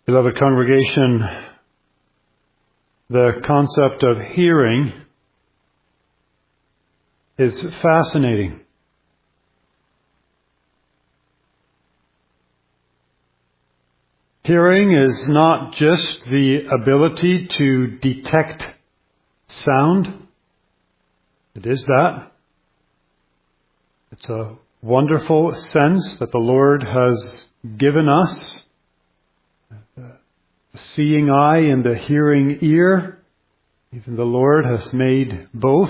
Beloved congregation, the concept of hearing is fascinating. Hearing is not just the ability to detect sound. It is that. It's a wonderful sense that the Lord has given us. The seeing eye and the hearing ear. Even the Lord has made both.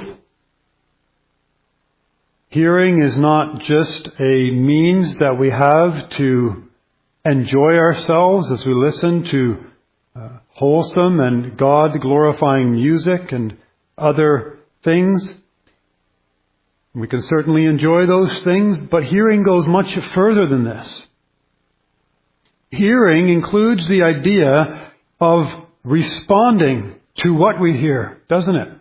Hearing is not just a means that we have to enjoy ourselves as we listen to wholesome and God-glorifying music and other things. We can certainly enjoy those things, but hearing goes much further than this. Hearing includes the idea of responding to what we hear, doesn't it?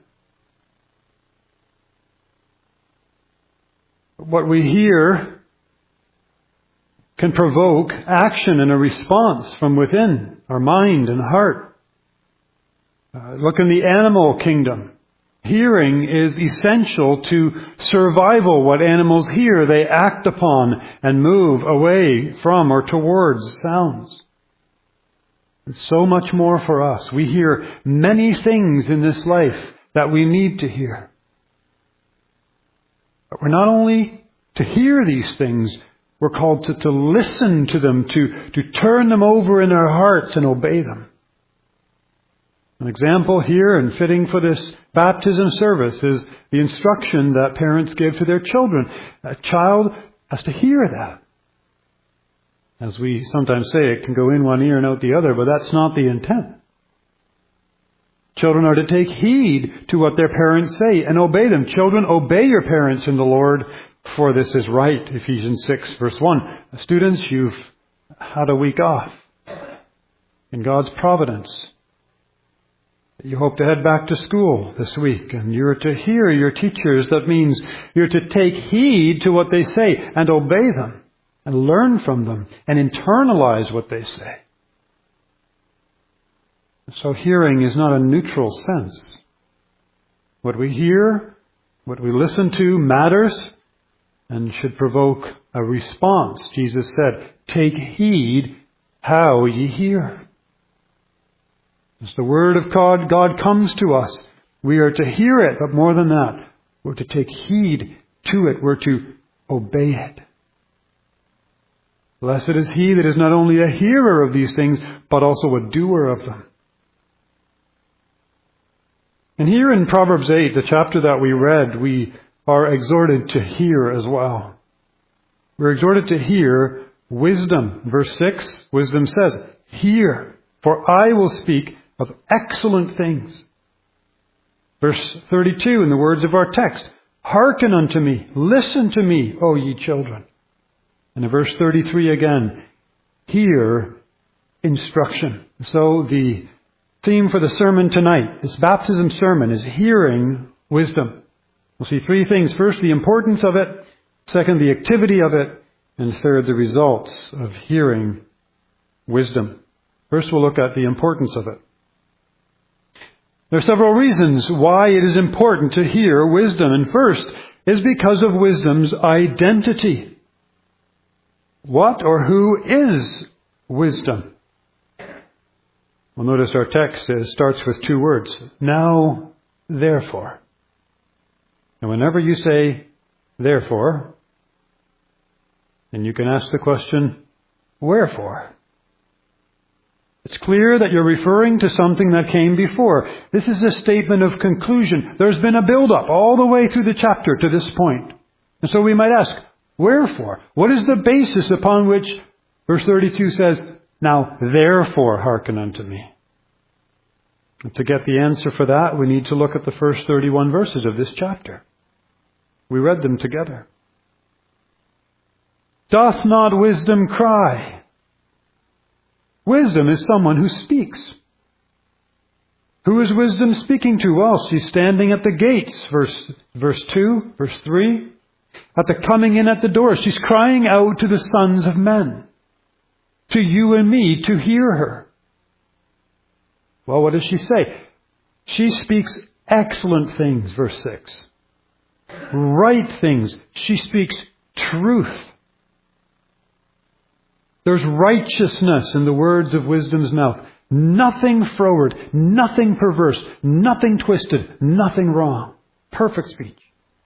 What we hear can provoke action and a response from within our mind and heart. Look in the animal kingdom. Hearing is essential to survival. What animals hear, they act upon and move away from or towards sounds. And so much more for us. We hear many things in this life that we need to hear. But we're not only to hear these things, we're called to listen to them, to turn them over in our hearts and obey them. An example here, and fitting for this baptism service, is the instruction that parents give to their children. A child has to hear that. As we sometimes say, it can go in one ear and out the other, but that's not the intent. Children are to take heed to what their parents say and obey them. Children, obey your parents in the Lord, for this is right. Ephesians 6, verse 1. Students, you've had a week off in God's providence. You hope to head back to school this week, and you're to hear your teachers. That means you're to take heed to what they say and obey them and learn from them and internalize what they say. So hearing is not a neutral sense. What we hear, what we listen to matters and should provoke a response. Jesus said, "Take heed how ye hear." As the Word of God comes to us, we are to hear it, but more than that, we're to take heed to it. We're to obey it. Blessed is he that is not only a hearer of these things, but also a doer of them. And here in Proverbs 8, the chapter that we read, we are exhorted to hear as well. We're exhorted to hear wisdom. Verse 6, wisdom says, "Hear, for I will speak of excellent things." Verse 32, in the words of our text, "Hearken unto me, listen to me, O ye children." And in verse 33 again, "Hear instruction." So the theme for the sermon tonight, this baptism sermon, is hearing wisdom. We'll see three things. First, the importance of it. Second, the activity of it. And third, the results of hearing wisdom. First, we'll look at the importance of it. There are several reasons why it is important to hear wisdom. And first is because of wisdom's identity. What or who is wisdom? Well, notice our text starts with two words. Now, therefore. And whenever you say, therefore, then you can ask the question, wherefore? It's clear that you're referring to something that came before. This is a statement of conclusion. There's been a build-up all the way through the chapter to this point. And so we might ask, wherefore? What is the basis upon which verse 32 says, "Now therefore hearken unto me"? And to get the answer for that, we need to look at the first 31 verses of this chapter. We read them together. Doth not wisdom cry? Wisdom is someone who speaks. Who is wisdom speaking to? Well, she's standing at the gates, verse 2, verse 3. At the coming in at the door, she's crying out to the sons of men, to you and me, to hear her. Well, what does she say? She speaks excellent things, verse 6. Right things. She speaks truth. There's righteousness in the words of wisdom's mouth. Nothing froward, nothing perverse, nothing twisted, nothing wrong. Perfect speech.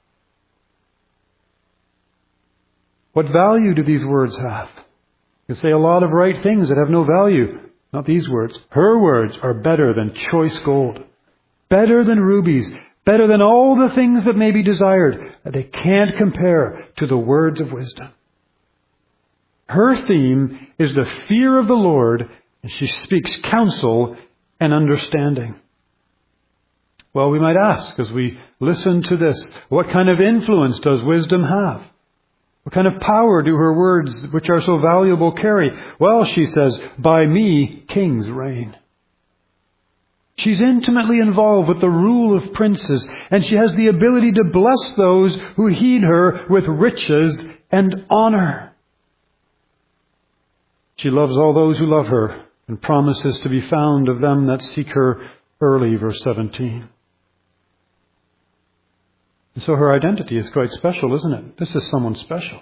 What value do these words have? You say a lot of right things that have no value. Not these words. Her words are better than choice gold. Better than rubies. Better than all the things that may be desired. They can't compare to the words of wisdom. Her theme is the fear of the Lord, and she speaks counsel and understanding. Well, we might ask as we listen to this, what kind of influence does wisdom have? What kind of power do her words, which are so valuable, carry? Well, she says, by me kings reign. She's intimately involved with the rule of princes, and she has the ability to bless those who heed her with riches and honor. She loves all those who love her, and promises to be found of them that seek her early, verse 17. And so her identity is quite special, isn't it? This is someone special.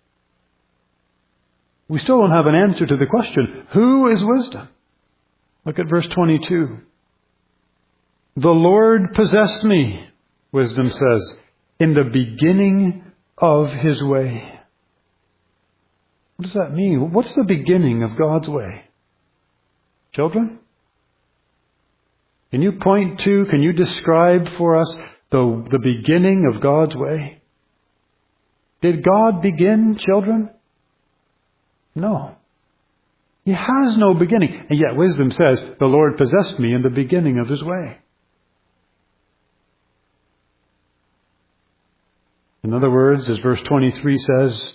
We still don't have an answer to the question, who is wisdom? Look at verse 22. The Lord possessed me, wisdom says, in the beginning of His way. What does that mean? What's the beginning of God's way? Children? Can you point to, can you describe for us the beginning of God's way? Did God begin, children? No. He has no beginning. And yet wisdom says, the Lord possessed me in the beginning of His way. In other words, as verse 23 says,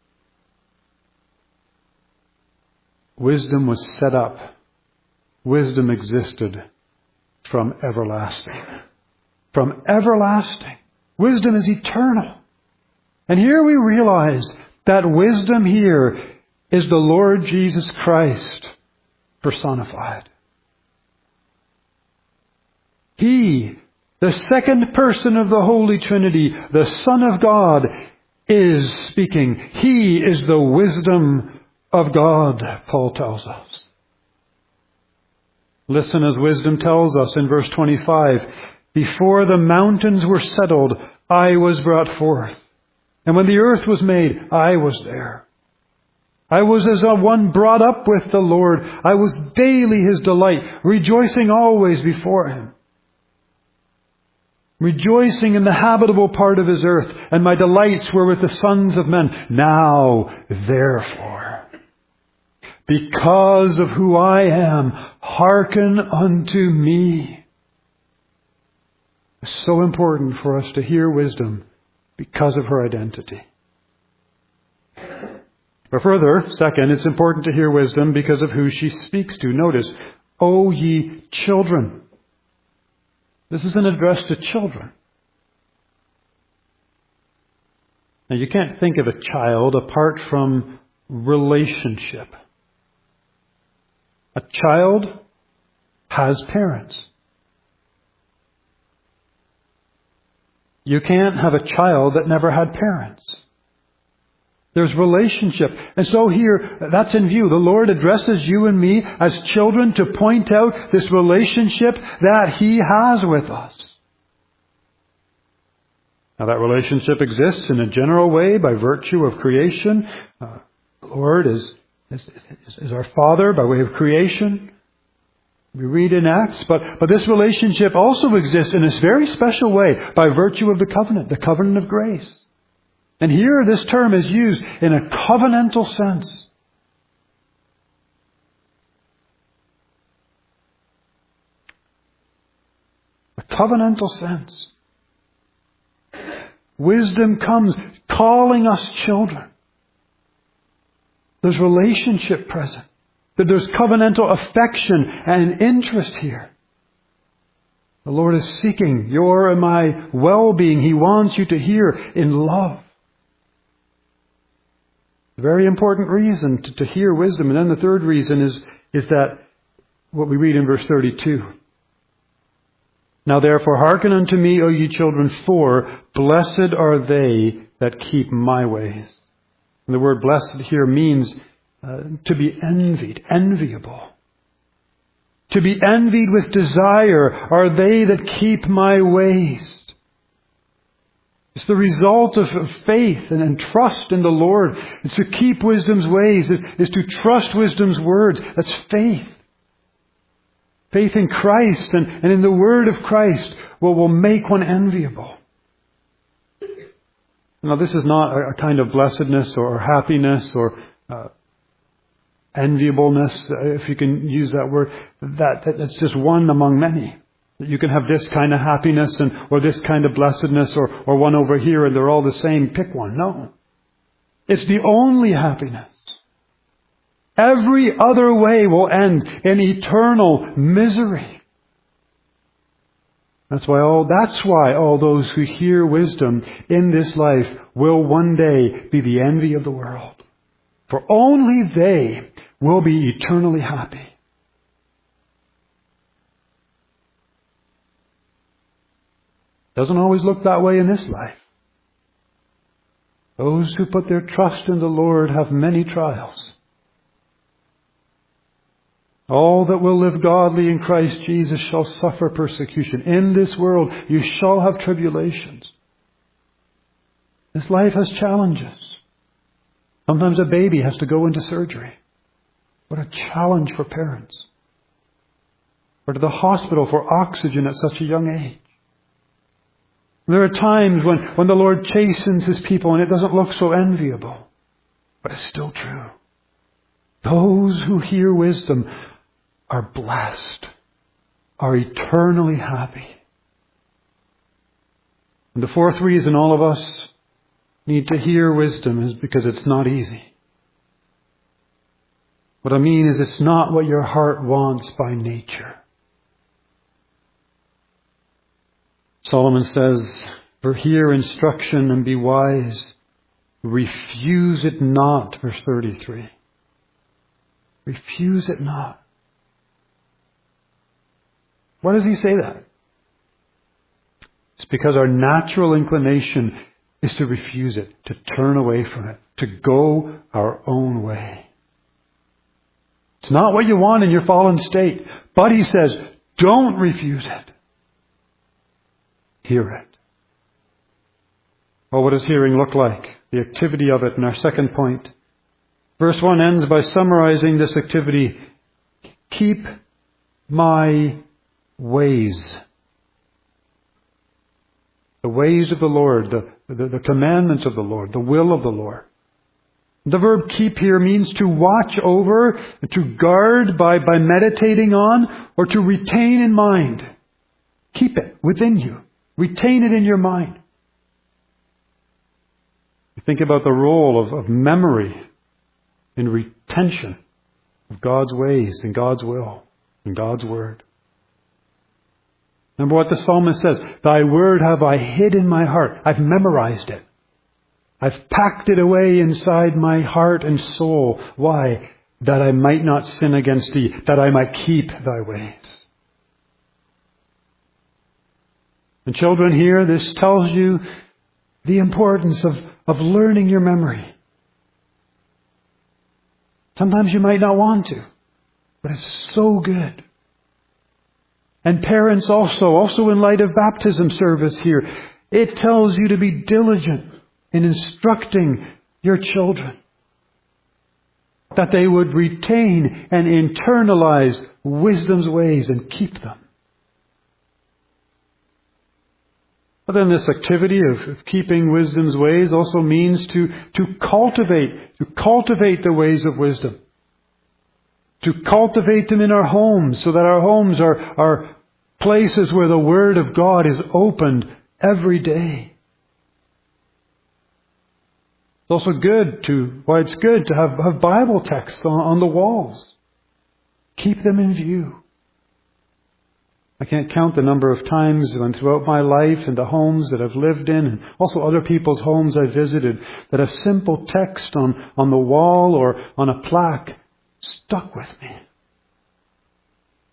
wisdom was set up. Wisdom existed from everlasting. From everlasting. Wisdom is eternal. And here we realize that wisdom here is the Lord Jesus Christ personified. He, the second person of the Holy Trinity, the Son of God, is speaking. He is the wisdom of God, Paul tells us. Listen as wisdom tells us in verse 25, before the mountains were settled, I was brought forth. And when the earth was made, I was there. I was as one brought up with the Lord. I was daily His delight, rejoicing always before Him. Rejoicing in the habitable part of His earth, and my delights were with the sons of men. Now, therefore, because of who I am, hearken unto me. It's so important for us to hear wisdom because of her identity. But further, second, it's important to hear wisdom because of who she speaks to. Notice, O ye children. This is an address to children. Now you can't think of a child apart from relationship. A child has parents. You can't have a child that never had parents. There's relationship. And so here, that's in view. The Lord addresses you and me as children to point out this relationship that He has with us. Now that relationship exists in a general way by virtue of creation. The Lord is our Father by way of creation. We read in Acts, but this relationship also exists in a very special way by virtue of the covenant of grace. And here this term is used in a covenantal sense. A covenantal sense. Wisdom comes calling us children. There's relationship present. That there's covenantal affection and interest here. The Lord is seeking your and my well-being. He wants you to hear in love. A very important reason to hear wisdom. And then the third reason is that what we read in verse 32. Now therefore hearken unto me, O ye children, for blessed are they that keep my ways. And the word blessed here means to be envied, enviable. To be envied with desire are they that keep my ways. It's the result of faith and trust in the Lord. It's to keep wisdom's ways, is to trust wisdom's words. That's faith. Faith in Christ and in the Word of Christ will make one enviable. Now this is not a kind of blessedness or happiness or enviableness, if you can use that word. That's just one among many. You can have this kind of happiness or this kind of blessedness or one over here and they're all the same. Pick one. No. It's the only happiness. Every other way will end in eternal misery. That's why all those who hear wisdom in this life will one day be the envy of the world. For only they will be eternally happy. Doesn't always look that way in this life. Those who put their trust in the Lord have many trials. All that will live godly in Christ Jesus shall suffer persecution. In this world you shall have tribulations. This life has challenges. Sometimes a baby has to go into surgery. What a challenge for parents. Or to the hospital for oxygen at such a young age. There are times when the Lord chastens His people and it doesn't look so enviable. But it's still true. Those who hear wisdom are blessed, are eternally happy. And the fourth reason all of us need to hear wisdom is because it's not easy. What I mean is it's not what your heart wants by nature. Solomon says, "For hear instruction and be wise. Refuse it not." Verse 33. Refuse it not. Why does he say that? It's because our natural inclination is to refuse it, to turn away from it, to go our own way. It's not what you want in your fallen state. But he says, don't refuse it. Hear it. Well, what does hearing look like? The activity of it in our second point. Verse 1 ends by summarizing this activity. Keep my ways. The ways of the Lord, the commandments of the Lord, the will of the Lord. The verb keep here means to watch over, to guard by meditating on, or to retain in mind. Keep it within you. Retain it in your mind. You think about the role of memory in retention of God's ways and God's will and God's Word. Remember what the psalmist says, "Thy word have I hid in my heart." I've memorized it. I've packed it away inside my heart and soul. Why? That I might not sin against thee, that I might keep thy ways. And children, here, this tells you the importance of learning your memory. Sometimes you might not want to, but it's so good. And parents also in light of baptism service here, it tells you to be diligent in instructing your children, that they would retain and internalize wisdom's ways and keep them. But then this activity of keeping wisdom's ways also means to cultivate the ways of wisdom. To cultivate them in our homes so that our homes are places where the Word of God is opened every day. It's also good to have Bible texts on the walls. Keep them in view. I can't count the number of times when throughout my life in the homes that I've lived in and also other people's homes I've visited that a simple text on the wall or on a plaque stuck with me.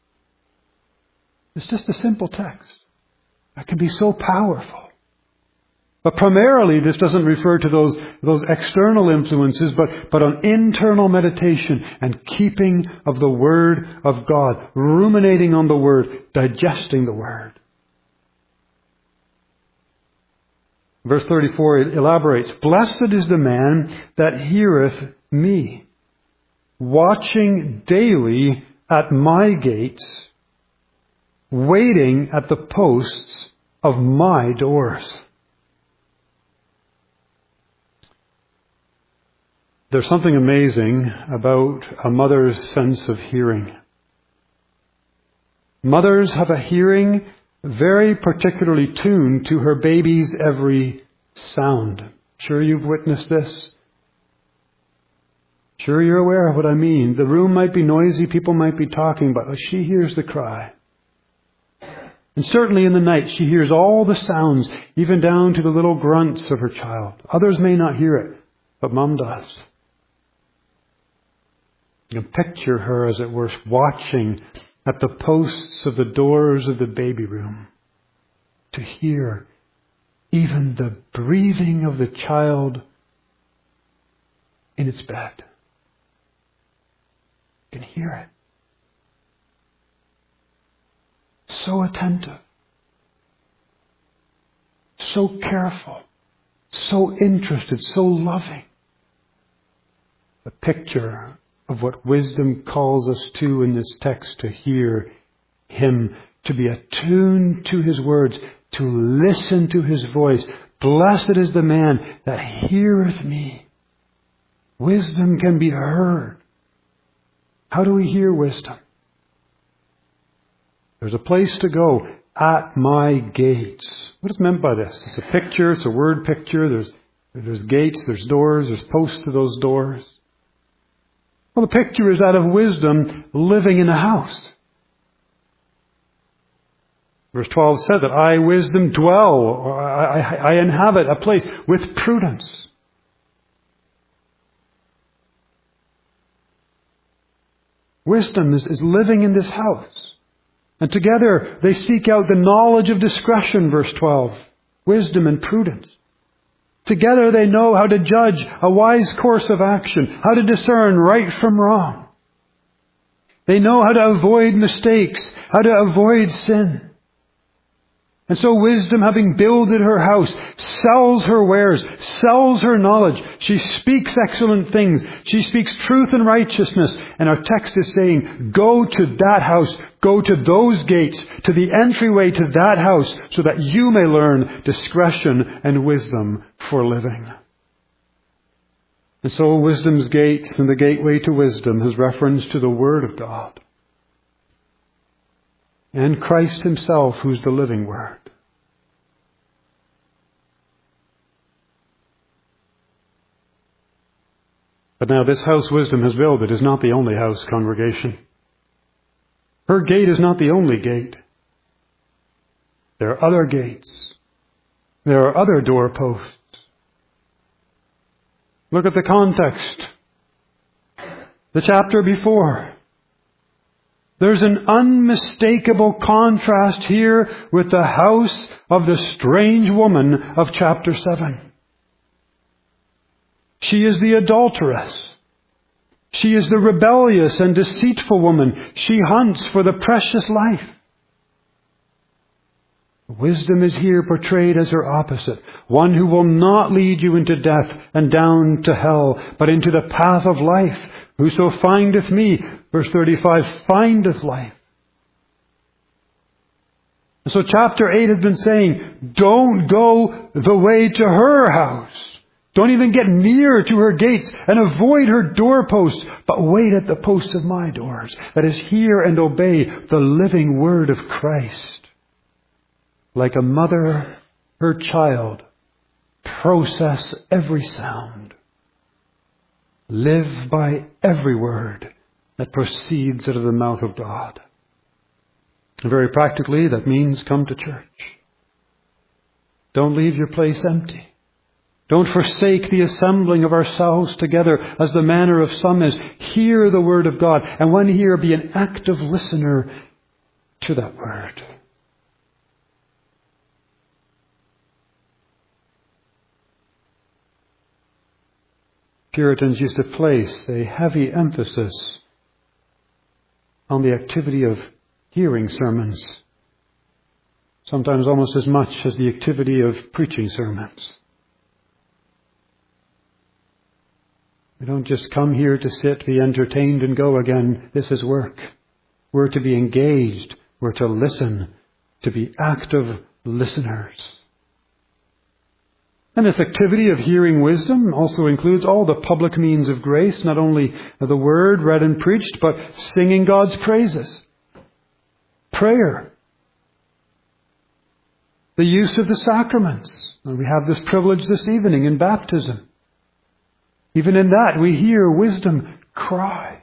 It's just a simple text. That can be so powerful. But primarily, this doesn't refer to those external influences, but on internal meditation and keeping of the Word of God, ruminating on the Word, digesting the Word. Verse 34 elaborates, "Blessed is the man that heareth me, watching daily at my gates, waiting at the posts of my doors." There's something amazing about a mother's sense of hearing. Mothers have a hearing very particularly tuned to her baby's every sound. Sure you've witnessed this? Sure you're aware of what I mean. The room might be noisy, people might be talking, but she hears the cry. And certainly in the night she hears all the sounds, even down to the little grunts of her child. Others may not hear it, but Mom does. You can picture her, as it were, watching at the posts of the doors of the baby room to hear even the breathing of the child in its bed. You can hear it. So attentive, so careful, so interested, so loving. The picture of what wisdom calls us to in this text, to hear Him, to be attuned to His words, to listen to His voice. Blessed is the man that heareth me. Wisdom can be heard. How do we hear wisdom? There's a place to go, at my gates. What is meant by this? It's a picture, it's a word picture. There's gates, there's doors, there's posts to those doors. Well, the picture is that of wisdom living in a house. Verse 12 says it, I, wisdom, dwell, or I inhabit a place with prudence. Wisdom is living in this house. And together they seek out the knowledge of discretion, verse 12. Wisdom and prudence. Together they know how to judge a wise course of action, how to discern right from wrong. They know how to avoid mistakes, how to avoid sin. And so wisdom, having builded her house, sells her wares, sells her knowledge. She speaks excellent things. She speaks truth and righteousness. And our text is saying, go to that house, go to those gates, to the entryway to that house, so that you may learn discretion and wisdom for living. And so wisdom's gate and the gateway to wisdom has reference to the Word of God. And Christ Himself, who's the living Word. But now this house wisdom has builded is not the only house, congregation. Her gate is not the only gate. There are other gates. There are other doorposts. Look at the context. The chapter before. There's an unmistakable contrast here with the house of the strange woman of chapter 7. She is the adulteress. She is the rebellious and deceitful woman. She hunts for the precious life. Wisdom is here portrayed as her opposite. One who will not lead you into death and down to hell, but into the path of life. Whoso findeth me, verse 35, findeth life. And so chapter 8 has been saying, don't go the way to her house. Don't even get near to her gates and avoid her doorposts, but wait at the posts of my doors. That is, hear and obey the living word of Christ. Like a mother, her child, process every sound. Live by every word that proceeds out of the mouth of God. And very practically, that means come to church. Don't leave your place empty. Don't forsake the assembling of ourselves together as the manner of some is. Hear the word of God, and when here, be an active listener to that word. Puritans used to place a heavy emphasis on the activity of hearing sermons, sometimes almost as much as the activity of preaching sermons. We don't just come here to sit, be entertained, and go again. This is work. We're to be engaged. We're to listen, to be active listeners. And this activity of hearing wisdom also includes all the public means of grace, not only the word read and preached, but singing God's praises, prayer, the use of the sacraments. And we have this privilege this evening in baptism. Even in that, we hear wisdom cry.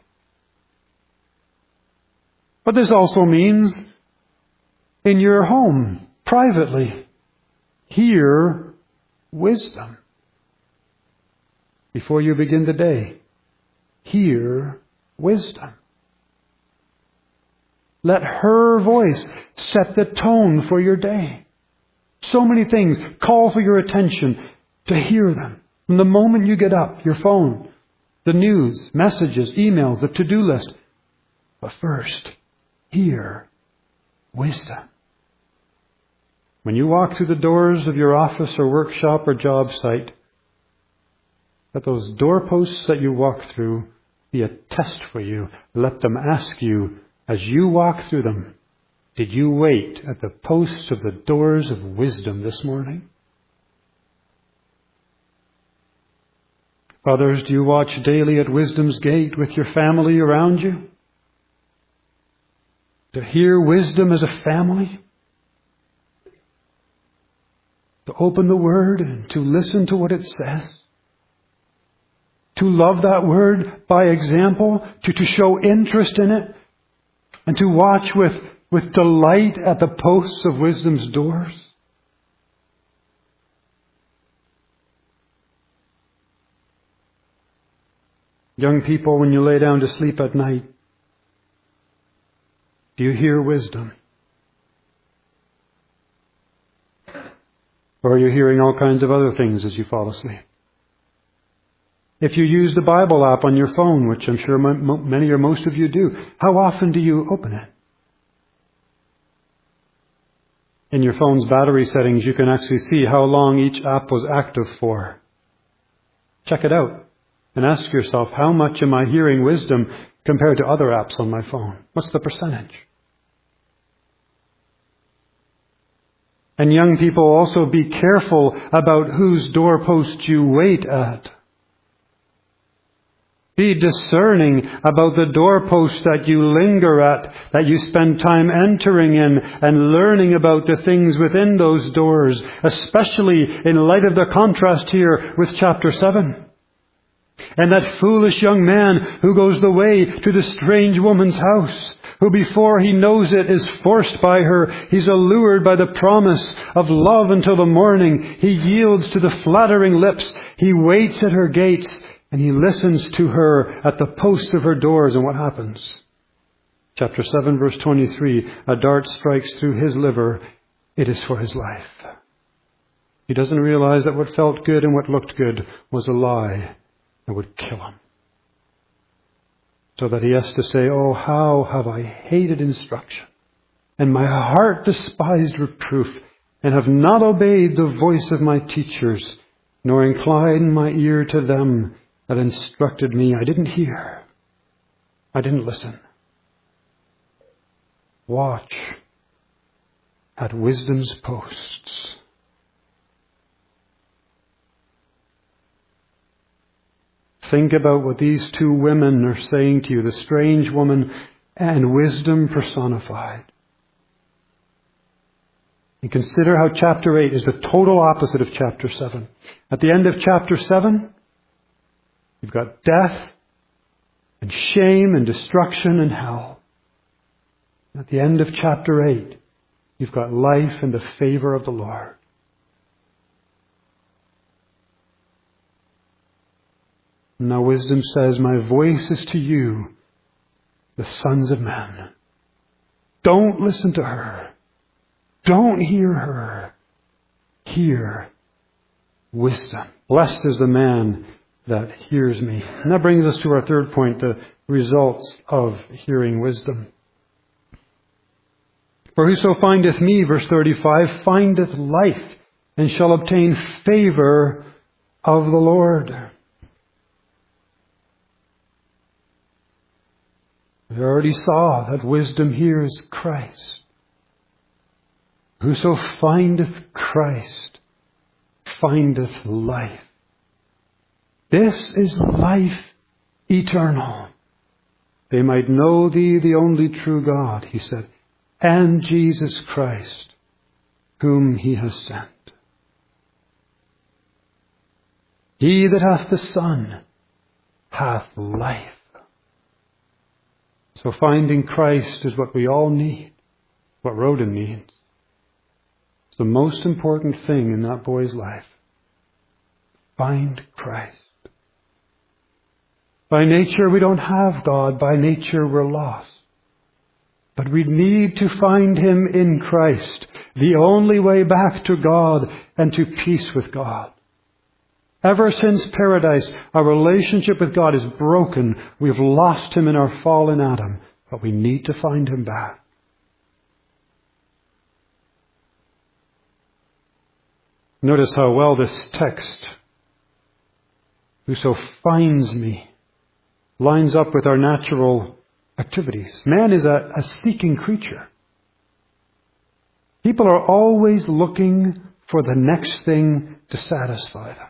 But this also means in your home, privately, hear wisdom. Before you begin the day, hear wisdom. Let her voice set the tone for your day. So many things call for your attention to hear them. From the moment you get up, your phone, the news, messages, emails, the to-do list. But first, hear wisdom. When you walk through the doors of your office or workshop or job site, let those doorposts that you walk through be a test for you. Let them ask you, as you walk through them, did you wait at the posts of the doors of wisdom this morning? Fathers, do you watch daily at wisdom's gate with your family around you? To hear wisdom as a family? To open the Word and to listen to what it says? To love that Word by example? To show interest in it? And to watch with delight at the posts of wisdom's doors? Young people, when you lay down to sleep at night, do you hear wisdom? Or are you hearing all kinds of other things as you fall asleep? If you use the Bible app on your phone, which I'm sure many or most of you do, how often do you open it? In your phone's battery settings, you can actually see how long each app was active for. Check it out. And ask yourself, how much am I hearing wisdom compared to other apps on my phone? What's the percentage? And young people, also be careful about whose doorpost you wait at. Be discerning about the doorpost that you linger at, that you spend time entering in and learning about the things within those doors, especially in light of the contrast here with chapter 7. And that foolish young man who goes the way to the strange woman's house, who before he knows it is forced by her. He's allured by the promise of love until the morning. He yields to the flattering lips. He waits at her gates and he listens to her at the posts of her doors. And what happens? Chapter 7, verse 23, a dart strikes through his liver. It is for his life. He doesn't realize that what felt good and what looked good was a lie. It would kill him. So that he has to say, oh, how have I hated instruction, and my heart despised reproof, and have not obeyed the voice of my teachers, nor inclined my ear to them that instructed me. I didn't hear. I didn't listen. Watch at wisdom's posts. Think about what these two women are saying to you, the strange woman and wisdom personified. And consider how chapter 8 is the total opposite of chapter 7. At the end of chapter 7, you've got death and shame and destruction and hell. At the end of chapter 8, you've got life and the favor of the Lord. Now wisdom says, my voice is to you, the sons of men. Don't listen to her. Don't hear her. Hear wisdom. Blessed is the man that hears me. And that brings us to our third point, the results of hearing wisdom. For whoso findeth me, verse 35, findeth life, and shall obtain favor of the Lord. We already saw that wisdom hears Christ. Whoso findeth Christ findeth life. This is life eternal. They might know thee, the only true God, he said, and Jesus Christ, whom he has sent. He that hath the Son hath life. So finding Christ is what we all need, what Rhoda needs. It's the most important thing in that boy's life. Find Christ. By nature we don't have God. By nature we're lost. But we need to find Him in Christ, the only way back to God and to peace with God. Ever since paradise, our relationship with God is broken. We've lost Him in our fallen Adam, but we need to find Him back. Notice how well this text, whoso finds me, lines up with our natural activities. Man is a seeking creature. People are always looking for the next thing to satisfy them.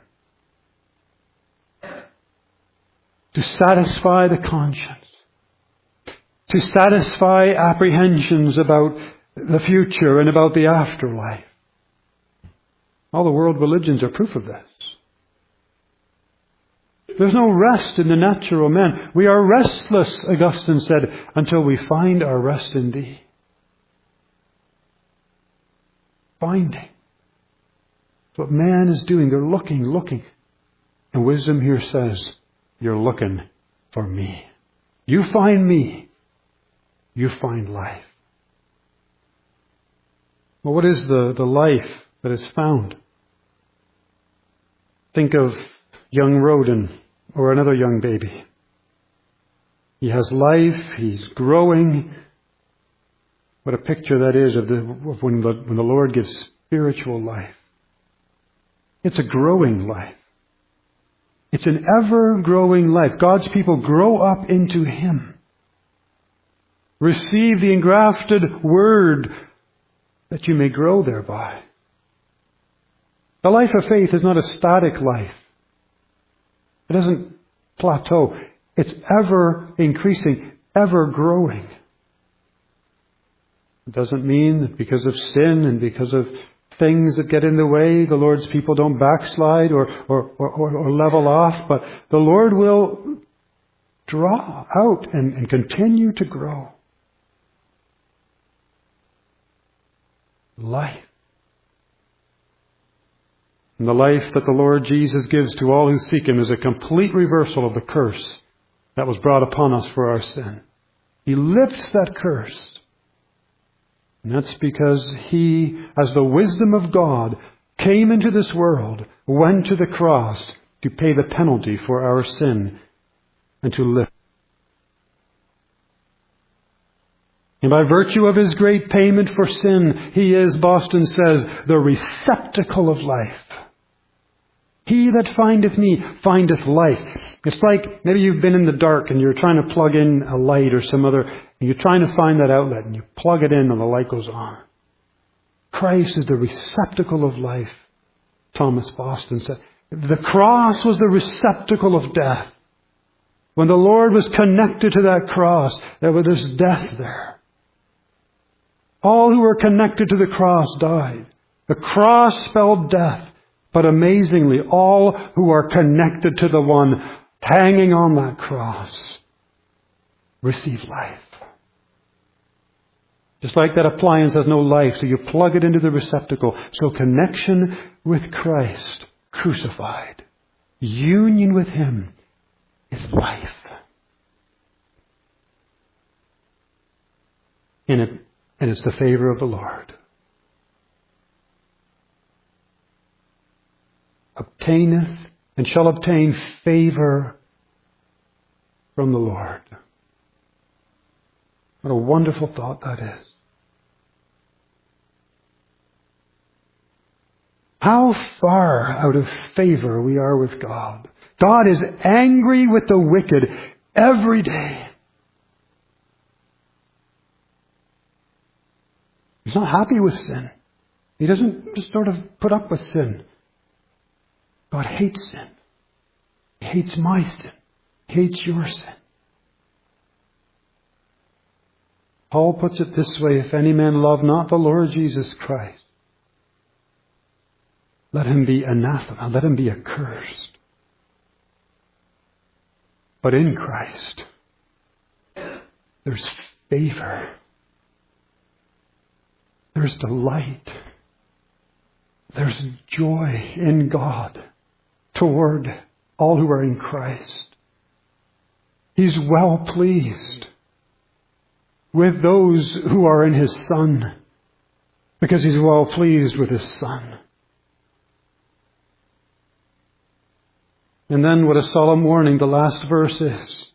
To satisfy the conscience. To satisfy apprehensions about the future and about the afterlife. All the world religions are proof of this. There's no rest in the natural man. We are restless, Augustine said, until we find our rest in Thee. Finding. That's what man is doing. They're looking. And wisdom here says, you're looking for me. You find me. You find life. Well, what is the life that is found? Think of young Roden or another young baby. He has life. He's growing. What a picture that is of when the Lord gives spiritual life. It's a growing life. It's an ever-growing life. God's people grow up into Him. Receive the engrafted Word that you may grow thereby. The life of faith is not a static life. It doesn't plateau. It's ever increasing, ever growing. It doesn't mean that because of sin and because of things that get in the way, the Lord's people don't backslide or level off, but the Lord will draw out and continue to grow. Life. And the life that the Lord Jesus gives to all who seek Him is a complete reversal of the curse that was brought upon us for our sin. He lifts that curse. And that's because He, as the wisdom of God, came into this world, went to the cross to pay the penalty for our sin and to live. And by virtue of His great payment for sin, He is, Boston says, the receptacle of life. He that findeth me findeth life. It's like maybe you've been in the dark and you're trying to plug in a light or some other, and you're trying to find that outlet and you plug it in and the light goes on. Christ is the receptacle of life, Thomas Boston said. The cross was the receptacle of death. When the Lord was connected to that cross, there was death there. All who were connected to the cross died. The cross spelled death. But amazingly, all who are connected to the one hanging on that cross receive life. Just like that appliance has no life, so you plug it into the receptacle. So connection with Christ, crucified, union with Him is life. In And it's the favor of the Lord. Obtaineth and shall obtain favor from the Lord. What a wonderful thought that is. How far out of favor we are with God. God is angry with the wicked every day. He's not happy with sin. He doesn't just sort of put up with sin. God hates sin. He hates my sin. He hates your sin. Paul puts it this way, if any man love not the Lord Jesus Christ, let him be anathema, let him be accursed. But in Christ, there's favor. There's delight. There's joy in God toward all who are in Christ. He's well pleased with those who are in His Son because He's well pleased with His Son. And then what a solemn warning the last verse is.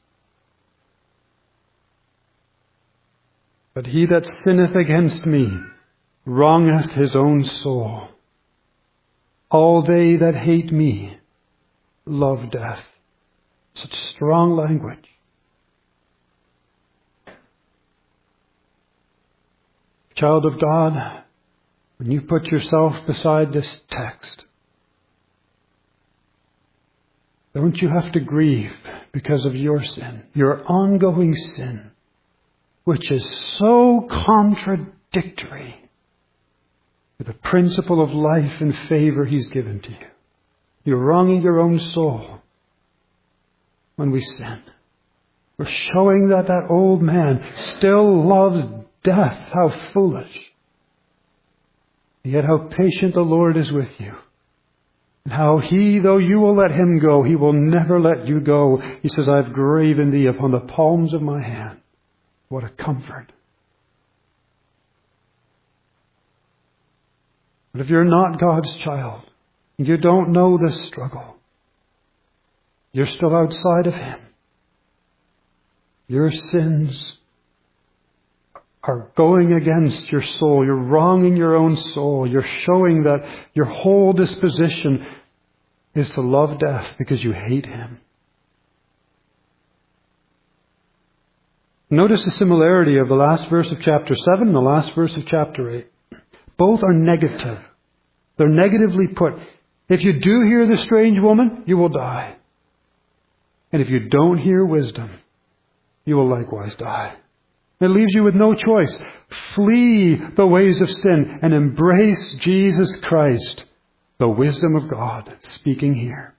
But he that sinneth against me wrongeth his own soul. All they that hate me love death. Such strong language. Child of God, when you put yourself beside this text, don't you have to grieve because of your sin, your ongoing sin, which is so contradictory to the principle of life and favor He's given to you. You're wronging your own soul when we sin. We're showing that that old man still loves death. How foolish. Yet how patient the Lord is with you. And how He, though you will let Him go, He will never let you go. He says, I've graven thee upon the palms of my hand. What a comfort. But if you're not God's child, and you don't know this struggle, you're still outside of Him. Your sins are going against your soul. You're wronging your own soul. You're showing that your whole disposition is to love death because you hate Him. Notice the similarity of the last verse of chapter 7 and the last verse of chapter 8. Both are negative. They're negatively put. If you do hear the strange woman, you will die. And if you don't hear wisdom, you will likewise die. It leaves you with no choice. Flee the ways of sin and embrace Jesus Christ, the wisdom of God, speaking here.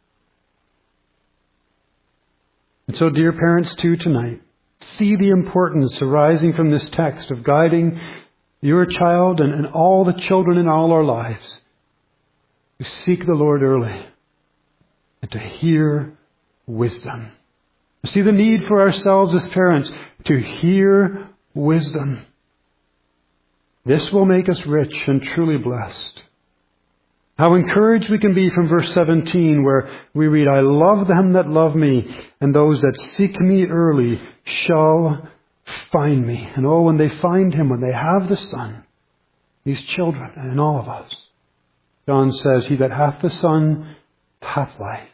And so, dear parents, too, tonight, see the importance arising from this text of guiding your child and all the children in all our lives to seek the Lord early and to hear wisdom. See the need for ourselves as parents to hear wisdom. This will make us rich and truly blessed. How encouraged we can be from verse 17 where we read, I love them that love me, and those that seek me early shall find me. And oh, when they find Him, when they have the Son, these children and all of us, John says, he that hath the Son hath life.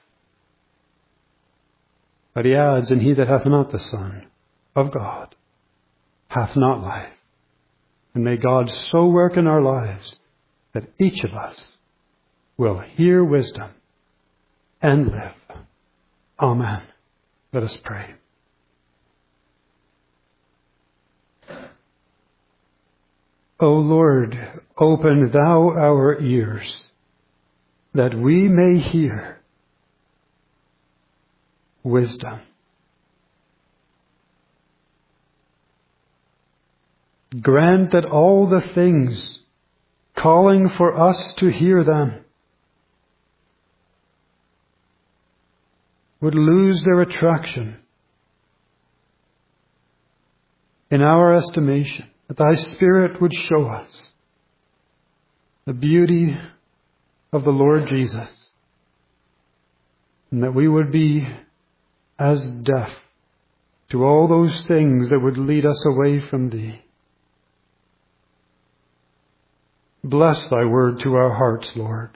But he adds, and he that hath not the Son of God hath not life. And may God so work in our lives that each of us will hear wisdom and live. Amen. Let us pray. O Lord, open Thou our ears that we may hear wisdom. Grant that all the things calling for us to hear them would lose their attraction in our estimation that Thy Spirit would show us the beauty of the Lord Jesus, and that we would be as deaf to all those things that would lead us away from Thee. Bless Thy word to our hearts, Lord.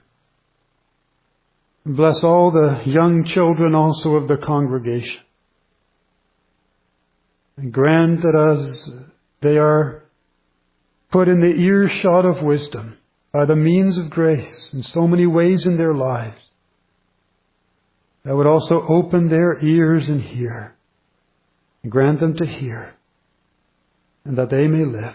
Bless all the young children also of the congregation. And grant that as they are put in the earshot of wisdom by the means of grace in so many ways in their lives, that would also open their ears and hear, and grant them to hear, and that they may live.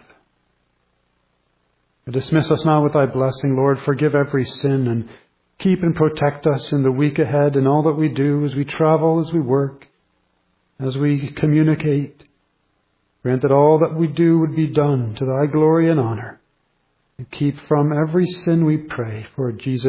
Dismiss us now with Thy blessing, Lord. Forgive every sin and keep and protect us in the week ahead in all that we do, as we travel, as we work, as we communicate. Grant that all that we do would be done to Thy glory and honor. And keep from every sin, we pray, for Jesus'